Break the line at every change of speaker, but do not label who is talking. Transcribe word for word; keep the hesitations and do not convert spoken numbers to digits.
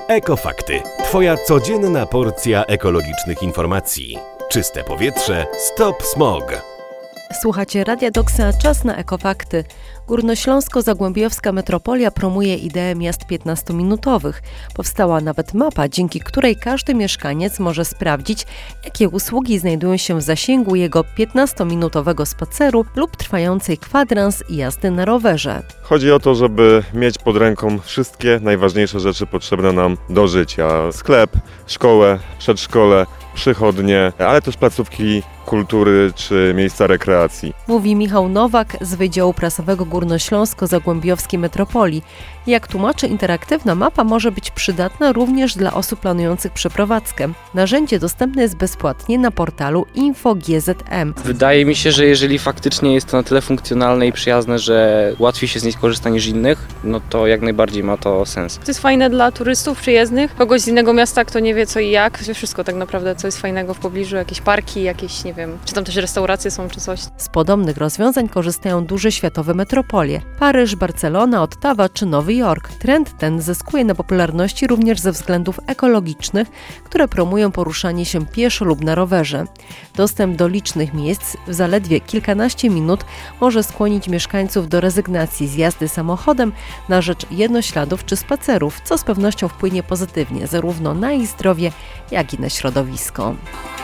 Ekofakty. Twoja codzienna porcja ekologicznych informacji. Czyste powietrze. Stop smog.
Słuchacie Radia Doksa, czas na Ekofakty. Górnośląsko-Zagłębiowska metropolia promuje ideę miast piętnastominutowych. Powstała nawet mapa, dzięki której każdy mieszkaniec może sprawdzić, jakie usługi znajdują się w zasięgu jego piętnastominutowego spaceru lub trwającej kwadrans i jazdy na rowerze.
Chodzi o to, żeby mieć pod ręką wszystkie najważniejsze rzeczy potrzebne nam do życia. Sklep, szkołę, przedszkole, przychodnie, ale też placówki kultury czy miejsca rekreacji.
Mówi Michał Nowak z Wydziału Prasowego Górnośląsko-Zagłębiowskiej Metropolii. Jak tłumaczy, interaktywna mapa może być przydatna również dla osób planujących przeprowadzkę. Narzędzie dostępne jest bezpłatnie na portalu info kropka g z m.
Wydaje mi się, że jeżeli faktycznie jest to na tyle funkcjonalne i przyjazne, że łatwiej się z niej korzysta niż innych, no to jak najbardziej ma to sens.
To jest fajne dla turystów przyjezdnych, kogoś z innego miasta, kto nie wie co i jak, wszystko tak naprawdę, co jest fajnego w pobliżu, jakieś parki, jakieś, nie wiem, czy tam też restauracje są, czy coś.
Z podobnych rozwiązań korzystają duże światowe metropolie. Paryż, Barcelona, Ottawa czy Nowy Jork. Trend ten zyskuje na popularności również ze względów ekologicznych, które promują poruszanie się pieszo lub na rowerze. Dostęp do licznych miejsc w zaledwie kilkanaście minut może skłonić mieszkańców do rezygnacji z jazdy samochodem na rzecz jednośladów czy spacerów, co z pewnością wpłynie pozytywnie zarówno na ich zdrowie, jak i na środowisko.